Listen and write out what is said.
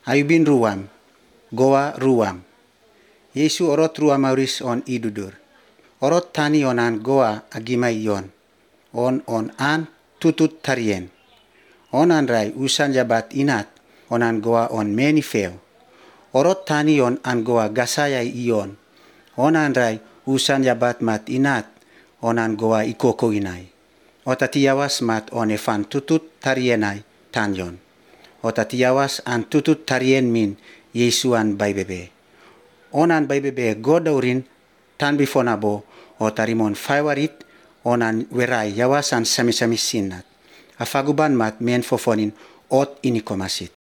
ayubin ruam, goa ruam. Yesu orot ruam auris on idudur. Orot tani onan goa agimay yon. On an tutut tarien. Onan ray usan jabat inat onan goa on meni feo. Orot tani on an goa gasayay iyon. Onan ray usan jabat mat inat onan goa ikoko inay. Otatiyawas mat on efan tutut tarienay tanyon. Otatiyawas an tutut tarien min Yesuan baybebe. Onan baybebe godaurin tan bifonabo otarimon faywarit onan weray yawasan sami-sami sinat. Afaguban mat men fofonin ot inikomasit.